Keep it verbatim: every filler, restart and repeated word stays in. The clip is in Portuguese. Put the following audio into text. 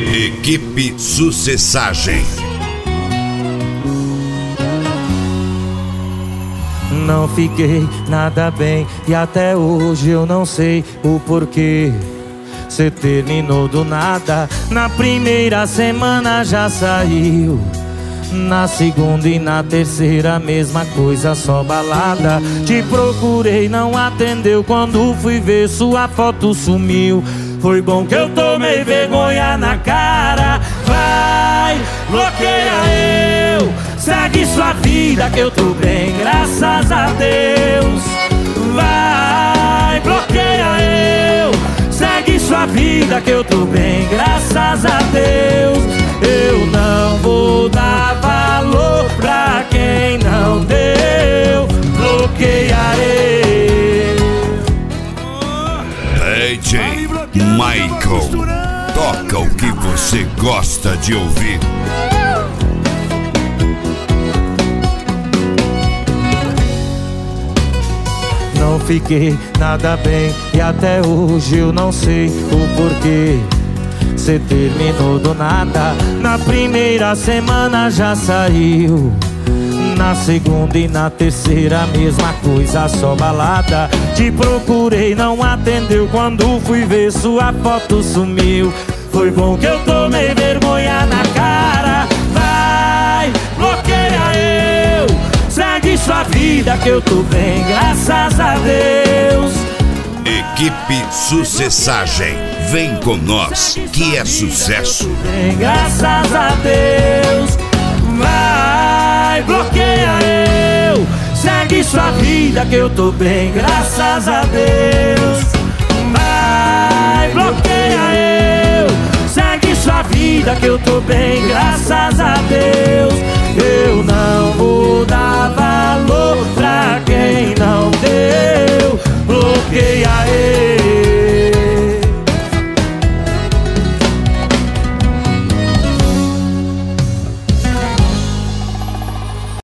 Equipe Sucessagem. Não fiquei nada bem e até hoje eu não sei o porquê. Cê terminou do nada, na primeira semana já saiu. Na segunda e na terceira mesma coisa, só balada. Te procurei, não atendeu, quando fui ver sua foto sumiu. Foi bom que eu tomei vergonha na cara. Vai, bloqueia eu, segue sua vida que eu tô bem, graças a Deus. Vai, bloqueia eu, segue sua vida que eu tô bem, graças a Deus. Eu não vou dar valor pra quem não deu. Bloqueia eu. D J Michael, toca o que você gosta de ouvir. Não fiquei nada bem e até hoje eu não sei o porquê. Cê terminou do nada, na primeira semana já saiu. Na segunda e na terceira mesma coisa, só balada. Te procurei, não atendeu, quando fui ver sua foto sumiu. Foi bom que eu tomei vergonha na cara. Vai, bloqueia eu, segue sua vida que eu tô bem, graças a Deus. Equipe Sucessagem, vem com nós, que é sucesso. Bem, graças a Deus. Vai, bloqueia eu, segue sua vida que eu tô bem, graças a Deus. Vai, bloqueia eu, segue sua vida que eu tô bem, graças a